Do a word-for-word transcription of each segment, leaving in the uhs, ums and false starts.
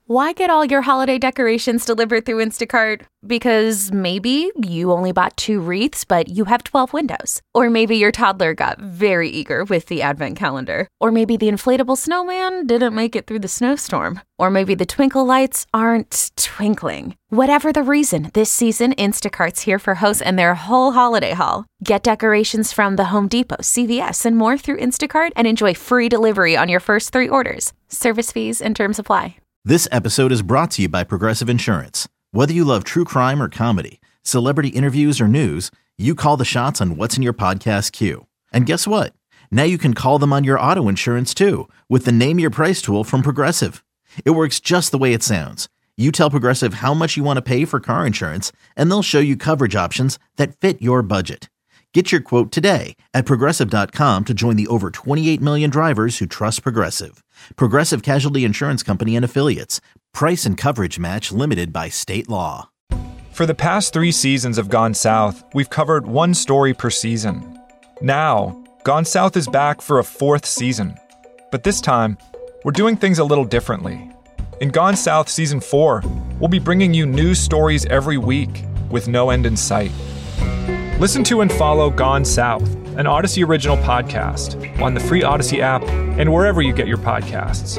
Why get all your holiday decorations delivered through Instacart? Because maybe you only bought two wreaths, but you have twelve windows. Or maybe your toddler got very eager with the advent calendar. Or maybe the inflatable snowman didn't make it through the snowstorm. Or maybe the twinkle lights aren't twinkling. Whatever the reason, this season, Instacart's here for hosts and their whole holiday haul. Get decorations from the Home Depot, C V S, and more through Instacart and enjoy free delivery on your first three orders. Service fees and terms apply. This episode is brought to you by Progressive Insurance. Whether you love true crime or comedy, celebrity interviews or news, you call the shots on what's in your podcast queue. And guess what? Now you can call them on your auto insurance too with the Name Your Price tool from Progressive. It works just the way it sounds. You tell Progressive how much you want to pay for car insurance, and they'll show you coverage options that fit your budget. Get your quote today at Progressive dot com to join the over twenty-eight million drivers who trust Progressive. Progressive Casualty Insurance Company and Affiliates. Price and coverage match limited by state law. For the past three seasons of Gone South, we've covered one story per season. Now, Gone South is back for a fourth season. But this time, we're doing things a little differently. In Gone South Season four, we'll be bringing you new stories every week with no end in sight. Listen to and follow Gone South, an Odyssey original podcast, on the free Odyssey app and wherever you get your podcasts.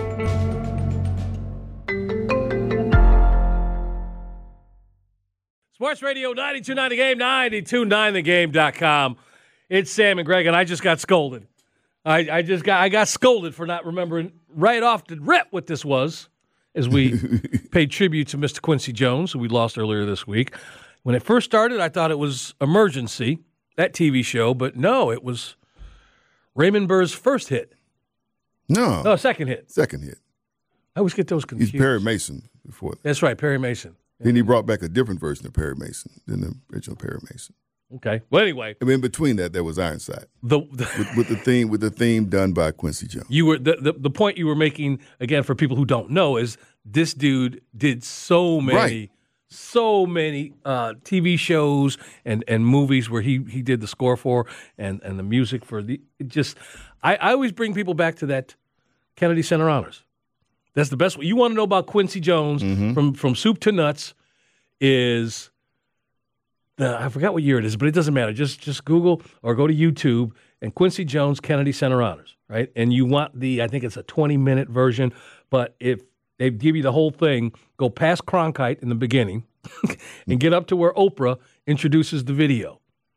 Sports Radio ninety-two point nine The Game, ninety-two point nine the game dot com. It's Sam and Greg, and I just got scolded. I, I just got I got scolded for not remembering right off the rip what this was as we paid tribute to Mister Quincy Jones, who we lost earlier this week. When it first started, I thought it was Emergency, that T V show, but no, it was Raymond Burr's first hit. No. No, second hit. Second hit. I always get those confused. He's Perry Mason before that. That's right, Perry Mason. Then he brought back a different version of Perry Mason than the original Perry Mason. Okay. Well, anyway. I mean, in between that, there was Ironside. The, the with, with the theme with the theme done by Quincy Jones. You were the, the, the point you were making, again, for people who don't know, is this dude did so many right. so many uh, T V shows and, and movies where he, he did the score for and, and the music for the it just I, I always bring people back to that Kennedy Center Honors. That's the best way. You want to know about Quincy Jones mm-hmm. from, from soup to nuts is uh, I forgot what year it is, but it doesn't matter. Just just Google or go to YouTube and Quincy Jones Kennedy Center Honors, right? And you want the I think it's a twenty minute version, but if they give you the whole thing, go past Cronkite in the beginning and get up to where Oprah introduces the video.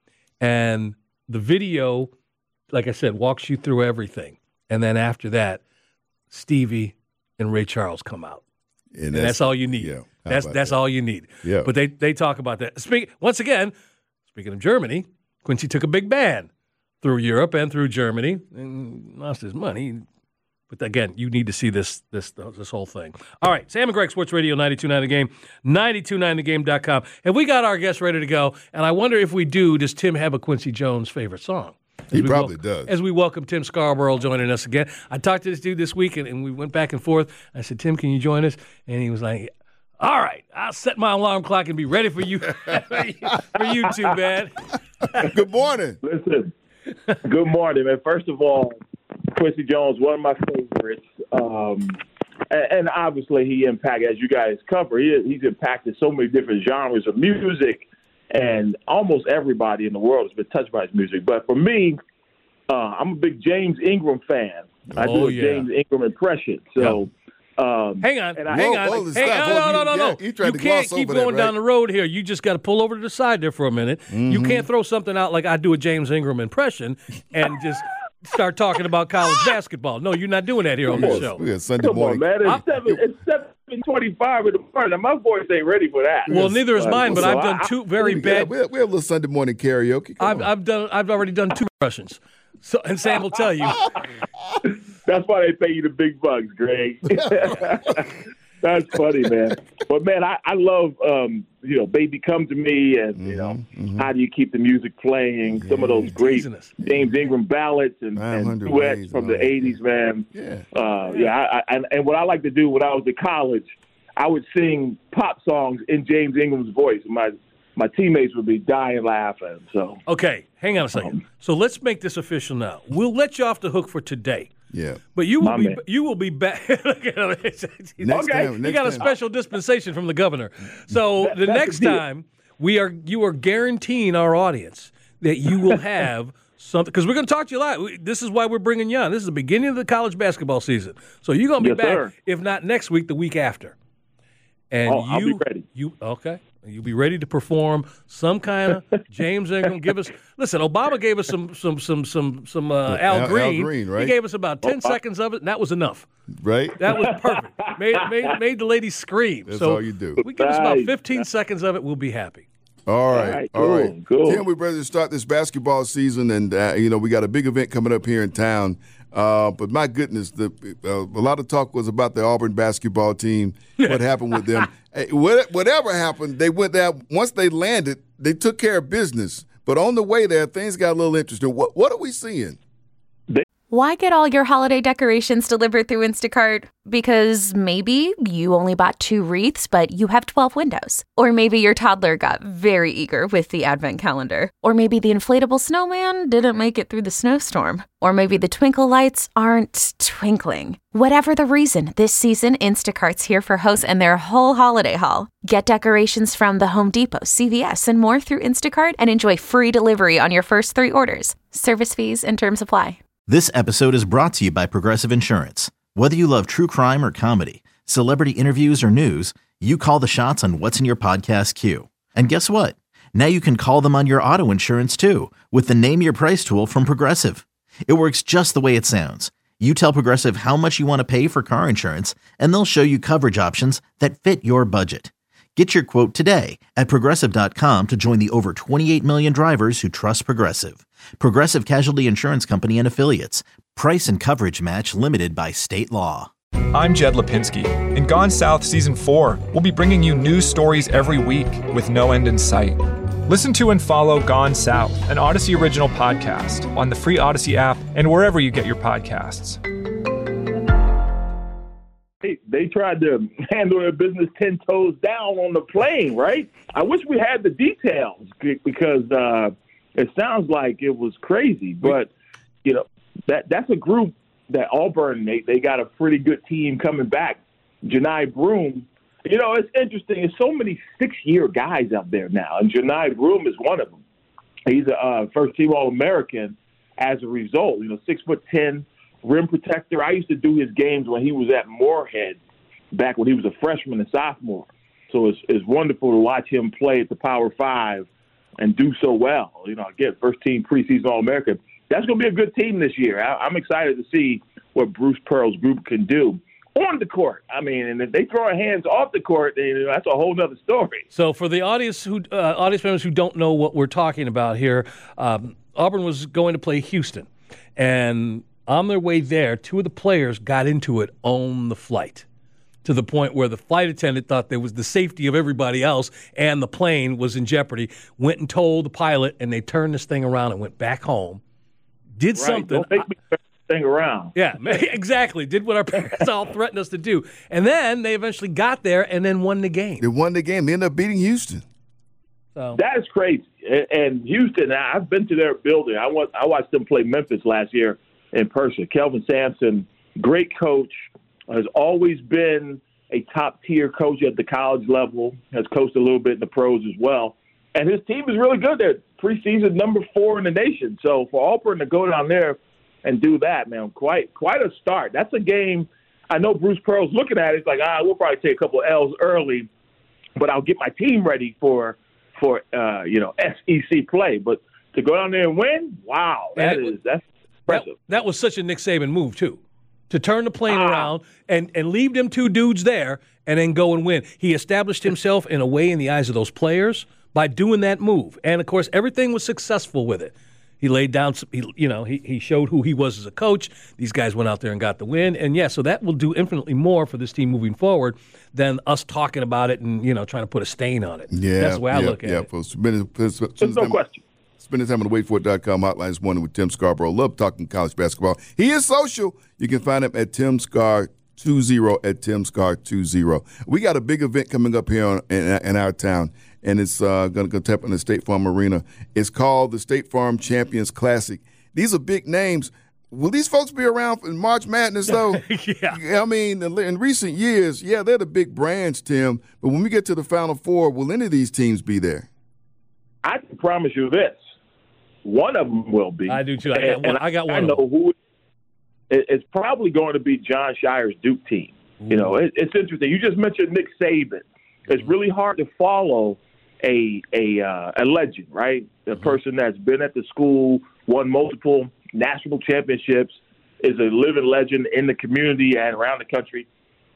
And the video, like I said, walks you through everything. And then after that, Stevie and Ray Charles come out. And, and that's, that's all you need. Yeah, that's that's that? all you need. Yeah. But they, they talk about that. Speak, once again, speaking of Germany, Quincy took a big band through Europe and through Germany and lost his money. But again, you need to see this this this whole thing. All right, Sam and Greg, Sports Radio ninety-two point nine The Game, ninety-two point nine the game dot com. Have we got our guests ready to go? And I wonder if we do, does Tim have a Quincy Jones favorite song? As he probably welcome, does. As we welcome Tim Scarborough joining us again. I talked to this dude this week, and, and we went back and forth. I said, Tim, can you join us? And he was like, all right, I'll set my alarm clock and be ready for you, for you two, man. Good morning. Listen, good morning, man. First of all, Quincy Jones, one of my favorites. Um, and, and obviously he impacted, as you guys cover, he, he's impacted so many different genres of music, and almost everybody in the world has been touched by his music. But for me, uh, I'm a big James Ingram fan. I oh, do a yeah. James Ingram impression. So, yep. um, hang on, and hang I, on, whoa, hang on. No, no, no, no, no. Yeah, you you can't keep going that, right? down the road here. You just got to pull over to the side there for a minute. Mm-hmm. You can't throw something out like I do a James Ingram impression and just start talking about college basketball. No, you're not doing that here on the show. We got Sunday Come morning. on, man. It's seven, it's seven twenty-five in the morning. My voice ain't ready for that. Well, neither is mine, but so I've done I, two very we, bad. we, have, we have a little Sunday morning karaoke. Come I've, on. I've done. I've already done two impressions. So, and Sam will tell you. That's why they pay you the big bucks, Greg. That's funny, man. But, man, I, I love, um, you know, Baby Come to Me and, mm-hmm, you know, mm-hmm. How Do You Keep the Music Playing, yeah, some of those great James Ingram ballads and, and duets from the eighties, man. Yeah, uh, yeah. I, I, and, and what I like to do when I was at college, I would sing pop songs in James Ingram's voice. My my teammates would be dying laughing. So Okay, hang on a second. Um, so let's make this official now. We'll let you off the hook for today. Yeah. But you will My be man. you will be back. Next Okay. time, You next got a time. special dispensation from the governor. So That- the that's next a deal. time we are you are guaranteeing our audience that you will have something, because we're going to talk to you live. We- This is why we're bringing you on. This is the beginning of the college basketball season. So you're going to be Yes, back, sir. if not next week, the week after. And Oh, you, I'll be ready. You okay? You'll be ready to perform some kind of James Ingram. Give us listen. Obama gave us some some some some some uh, Al, Al- Al Green. Green, He right? gave us about ten Oh, I- seconds of it, and that was enough. Right? That was perfect. made, made made the lady scream. That's so all you do. We give us about Nice. fifteen seconds of it. We'll be happy. All right, right, all cool, right. cool. Tim, we're ready to start this basketball season, and uh, you know we got a big event coming up here in town. Uh, but my goodness, the, uh, a lot of talk was about the Auburn basketball team. What happened with them? Hey, what, whatever happened, they went there. Once they landed, they took care of business. But on the way there, things got a little interesting. What What are we seeing? Why get all your holiday decorations delivered through Instacart? Because maybe you only bought two wreaths, but you have twelve windows. Or maybe your toddler got very eager with the advent calendar. Or maybe the inflatable snowman didn't make it through the snowstorm. Or maybe the twinkle lights aren't twinkling. Whatever the reason, this season, Instacart's here for hosts and their whole holiday haul. Get decorations from the Home Depot, C V S, and more through Instacart and enjoy free delivery on your first three orders. Service fees and terms apply. This episode is brought to you by Progressive Insurance. Whether you love true crime or comedy, celebrity interviews or news, you call the shots on what's in your podcast queue. And guess what? Now you can call them on your auto insurance too with the Name Your Price tool from Progressive. It works just the way it sounds. You tell Progressive how much you want to pay for car insurance, and they'll show you coverage options that fit your budget. Get your quote today at Progressive dot com to join the over twenty-eight million drivers who trust Progressive. Progressive Casualty Insurance Company and Affiliates. Price and coverage match limited by state law. I'm Jed Lipinski. In Gone South Season four, we'll be bringing you news stories every week with no end in sight. Listen to and follow Gone South, an Odyssey original podcast, on the free Odyssey app and wherever you get your podcasts. They, they tried to handle their business ten toes down on the plane, right? I wish we had the details because uh, it sounds like it was crazy. But, you know, that that's a group that Auburn, they, they got a pretty good team coming back. Janai Broome, you know, it's interesting. There's so many six-year guys out there now, and Janai Broome is one of them. He's a uh, first-team All-American as a result. You know, six foot ten. Rim protector. I used to do his games when he was at Moorhead back when he was a freshman and sophomore. So it's, it's wonderful to watch him play at the Power Five and do so well. You know, again, first team preseason All-American. That's going to be a good team this year. I, I'm excited to see what Bruce Pearl's group can do on the court. I mean, and if they throw our hands off the court, then that's a whole other story. So for the audience who uh, audience members who don't know what we're talking about here, um, Auburn was going to play Houston, and on their way there, two of the players got into it on the flight, to the point where the flight attendant thought there was the safety of everybody else and the plane was in jeopardy, went and told the pilot, and they turned this thing around and went back home. Did Right. something. Don't make me turn this thing around. Yeah, exactly. Did what our parents all threatened us to do. And then they eventually got there and then won the game. They won the game. They ended up beating Houston. So That is crazy. And- And Houston, I've been to their building. I wa- I watched them play Memphis last year in person. Kelvin Sampson, great coach, has always been a top-tier coach at the college level, has coached a little bit in the pros as well. And his team is really good. They're preseason number four in the nation. So for Auburn to go down there and do that, man, quite quite a start. That's a game. I know Bruce Pearl's looking at it. It's like, ah, we'll probably take a couple of L's early, but I'll get my team ready for, for uh, you know, S E C play. But to go down there and win, wow, that And it is – that's that, impressive. that was such a Nick Saban move, too, to turn the plane Ah. around and, and leave them two dudes there and then go and win. He established himself in a way in the eyes of those players by doing that move. And, of course, everything was successful with it. He laid down, some, he, you know, he, he showed who he was as a coach. These guys went out there and got the win. And, yeah, so that will do infinitely more for this team moving forward than us talking about it and, you know, trying to put a stain on it. Yeah, That's the way I yeah, look at yeah, it. folks. Spending, There's no question. Spending time on the wait for it dot com hotline this morning with Tim Scarborough. Love talking college basketball. He is social. You can find him at Tim Scar twenty at Tim Scar twenty. We got a big event coming up here on, in, in our town, and it's uh, going to tap in the State Farm Arena. It's called the State Farm Champions Classic. These are big names. will these folks be around in March Madness, though? yeah. I mean, in recent years, yeah, they're the big brands, Tim. But when we get to the Final Four, will any of these teams be there? I can promise you this. One of them will be. I do, too. I got one. And I, got one I know who it, it's probably going to be Jon Scheyer's Duke team. Ooh. You know, it, it's interesting. You just mentioned Nick Saban. It's really hard to follow a a uh, a legend, right? A mm-hmm. person that's been at the school, won multiple national championships, is a living legend in the community and around the country.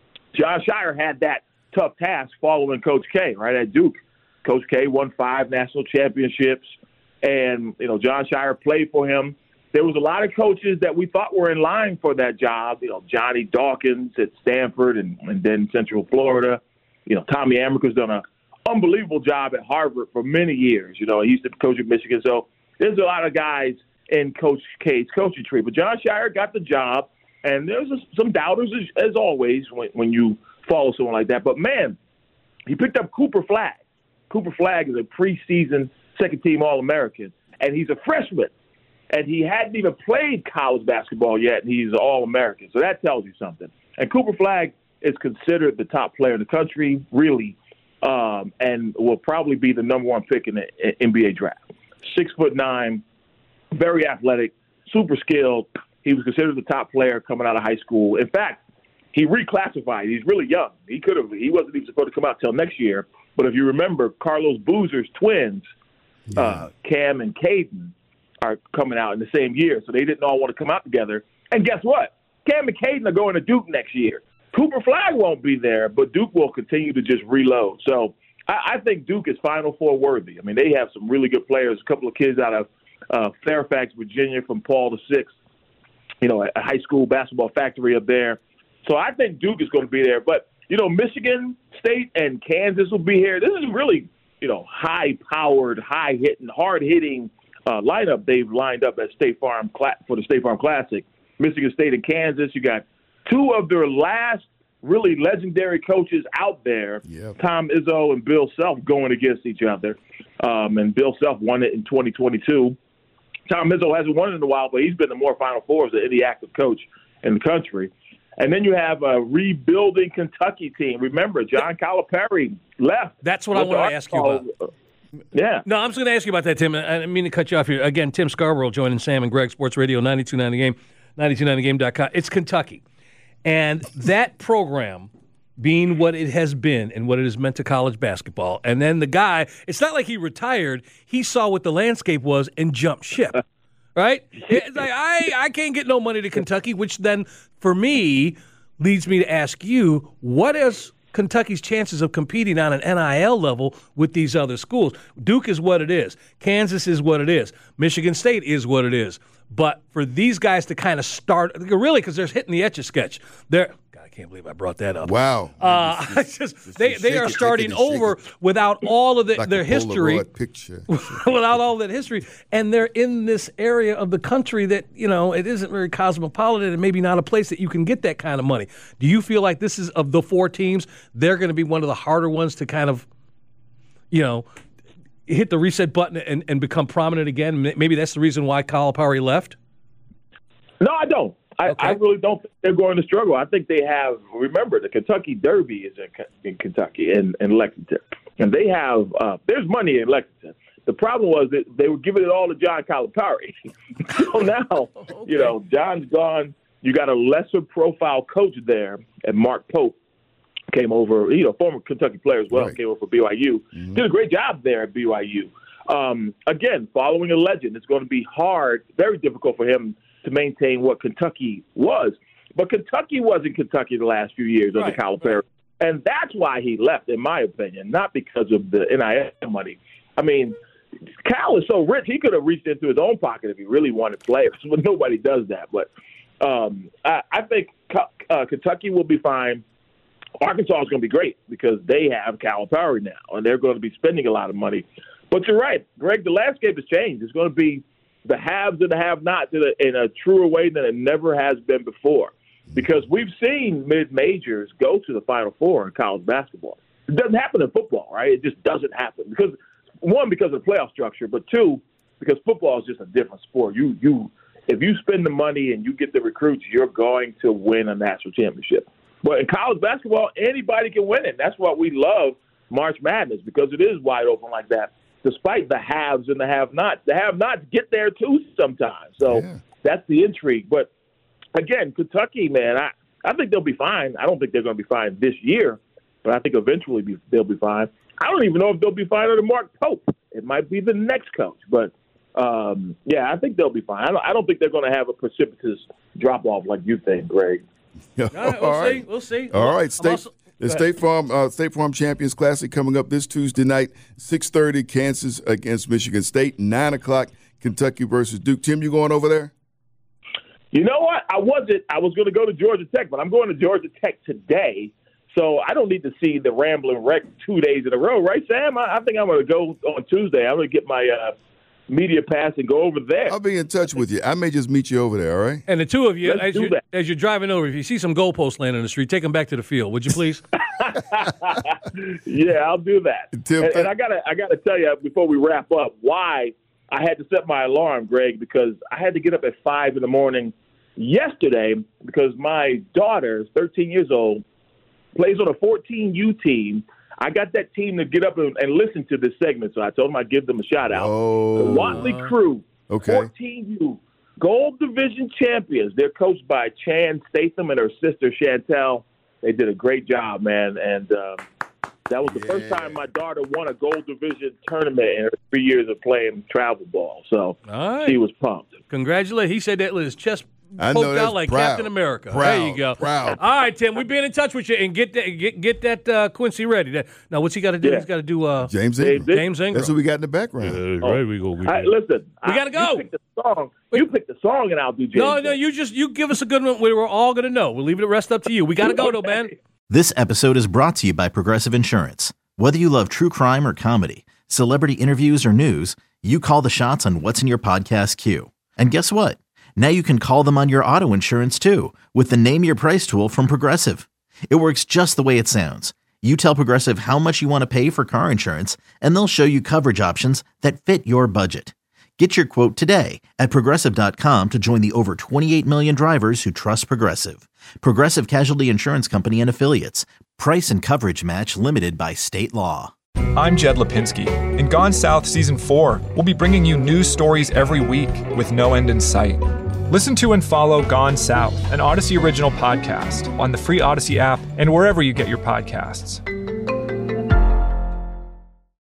Jon Scheyer had that tough task following Coach K, right, at Duke. Coach K won five national championships, and, you know, Jon Scheyer played for him. There was a lot of coaches that we thought were in line for that job, you know, Johnny Dawkins at Stanford and, and then Central Florida. You know, Tommy Amaker's done an unbelievable job at Harvard for many years. You know, he used to coach at Michigan. So there's a lot of guys in Coach K's coaching tree. But Jon Scheyer got the job, and there's some doubters, as, as always, when, when you follow someone like that. But, man, he picked up Cooper Flagg. Cooper Flagg is a preseason second-team All-American, and he's a freshman. And he hadn't even played college basketball yet, and he's an All-American. So that tells you something. And Cooper Flagg is considered the top player in the country, really, um, and will probably be the number one pick in the N B A draft. Six foot nine, very athletic, super skilled. He was considered the top player coming out of high school. In fact, he reclassified. He's really young. He could have. He wasn't even supposed to come out till next year. But if you remember, Carlos Boozer's twins, yeah. uh, Cam and Caden, are coming out in the same year, so they didn't all want to come out together. And guess what? Cam and Caden are going to Duke next year. Cooper Flagg won't be there, but Duke will continue to just reload. So I, I think Duke is Final Four worthy. I mean, they have some really good players, a couple of kids out of uh, Fairfax, Virginia, from Paul the Sixth, you know, a high school basketball factory up there. So I think Duke is going to be there. But, you know, Michigan State and Kansas will be here. This is really, you know, high-powered, high-hitting, hard-hitting uh, lineup they've lined up at State Farm for the State Farm Classic. Michigan State and Kansas, you got two of their last really legendary coaches out there, yep. Tom Izzo and Bill Self, going against each other. Um, and Bill Self won it in twenty twenty-two. Tom Izzo hasn't won it in a while, but he's been to more Final Fours than any active coach in the country. And then you have a rebuilding Kentucky team. Remember, John Calipari left. That's what I want to ask you about. Yeah. No, I'm just going to ask you about that, Tim. I didn't mean to cut you off here. Again, Tim Scarborough joining Sam and Greg, Sports Radio ninety-two point nine The Game, ninety-two point nine the game dot com. It's Kentucky. And that program being what it has been and what it has meant to college basketball, and then the guy, it's not like he retired. He saw what the landscape was and jumped ship, right? It's like, I, I can't get no money to Kentucky, which then, for me, leads me to ask you, what is Kentucky's chances of competing on an N I L level with these other schools? Duke is what it is. Kansas is what it is. Michigan State is what it is. But for these guys to kind of start, really, because they're hitting the Etch-a-Sketch. They're, God, I can't believe I brought that up. Wow. Uh, just, just, they they are it, starting it, over without all of the, like their history. Picture. Without all that history. And they're in this area of the country that, you know, it isn't very cosmopolitan and maybe not a place that you can get that kind of money. Do you feel like this is, of the four teams, they're going to be one of the harder ones to kind of, you know, hit the reset button and, and become prominent again? Maybe that's the reason why Calipari left? No, I don't. I, okay. I really don't think they're going to struggle. I think they have, remember, the Kentucky Derby is in, in Kentucky, in, in Lexington. And they have, uh, there's money in Lexington. The problem was that they were giving it all to John Calipari. So now, okay. you know, John's gone. You got a lesser profile coach there, and Mark Pope came over, you know, former Kentucky player as well, right. came over for B Y U. Mm-hmm. Did a great job there at B Y U. Um, again, following a legend, it's going to be hard, very difficult for him to maintain what Kentucky was. But Kentucky wasn't Kentucky the last few years under right. Calipari. Right. And that's why he left, in my opinion, not because of the N I L money. I mean, Cal is so rich, he could have reached into his own pocket if he really wanted players, but nobody does that. But um, I, I think uh, Kentucky will be fine. Arkansas is going to be great because they have Calipari now, and they're going to be spending a lot of money. But you're right, Greg, the landscape has changed. It's going to be the haves and the have-nots in a, in a truer way than it never has been before, because we've seen mid-majors go to the Final Four in college basketball. It doesn't happen in football, right? It just doesn't happen. Because one, because of the playoff structure, but two, because football is just a different sport. You you if you spend the money and you get the recruits, you're going to win a national championship. But in college basketball, anybody can win it. That's why we love March Madness, because it is wide open like that, despite the haves and the have-nots. The have-nots get there, too, sometimes. So yeah. That's the intrigue. But, again, Kentucky, man, I, I think they'll be fine. I don't think they're going to be fine this year, but I think eventually be, they'll be fine. I don't even know if they'll be fine under Mark Pope. It might be the next coach. But, um, yeah, I think they'll be fine. I don't, I don't think they're going to have a precipitous drop-off like you think, Greg. All right, we'll All right. see. We'll see. All right, State, also, the State Farm uh, State Farm Champions Classic coming up this Tuesday night, six thirty, Kansas against Michigan State, nine o'clock, Kentucky versus Duke. Tim, you going over there? You know what? I wasn't. I was going to go to Georgia Tech, but I'm going to Georgia Tech today, so I don't need to see the Rambling Wreck two days in a row, right, Sam? I, I think I'm going to go on Tuesday. I'm going to get my uh, media pass and go over there. I'll be in touch with you. I may just meet you over there, all right? And the two of you, Let's as, do you're, that. as you're driving over, if you see some goalposts laying in the street, take them back to the field, would you please? Yeah, I'll do that. Tim, and, and I gotta, I gotta tell you before we wrap up why I had to set my alarm, Greg, because I had to get up at five in the morning yesterday because my daughter, thirteen years old, plays on a fourteen U team. I got that team to get up and, and listen to this segment, so I told them I'd give them a shout out. Oh. The Watley Crew, Okay. fourteen U, Gold Division champions. They're coached by Chan Statham and her sister Chantel. They did a great job, man, and uh, that was the Yeah. first time my daughter won a Gold Division tournament in her three years of playing travel ball. So All right. she was pumped. Congratulations. He said that with his chest I know, poked that's out like proud. Captain America. Proud, There you go. proud. All right, Tim, we've been in touch with you, and get that, get, get that uh, Quincy ready. That, now, what's he got to do? Yeah. He's got to do uh, James Ingram. James James Ingram. That's what we got in the background. right, we go. We, I, listen, We gotta I, go. You pick the song. You pick the song, and I'll do James. no, no, you just you give us a good one. We were all going to know. We'll leave it the rest up to you. We got to go, though, man. This episode is brought to you by Progressive Insurance. Whether you love true crime or comedy, celebrity interviews or news, you call the shots on what's in your podcast queue. And guess what? Now you can call them on your auto insurance too with the Name Your Price tool from Progressive. It works just the way it sounds. You tell Progressive how much you want to pay for car insurance, and they'll show you coverage options that fit your budget. Get your quote today at Progressive dot com to join the over twenty-eight million drivers who trust Progressive. Progressive Casualty Insurance Company and Affiliates. Price and coverage match limited by state law. I'm Jed Lipinski. In Gone South Season four, we'll be bringing you news stories every week with no end in sight. Listen to and follow Gone South, an Odyssey original podcast, on the free Odyssey app and wherever you get your podcasts.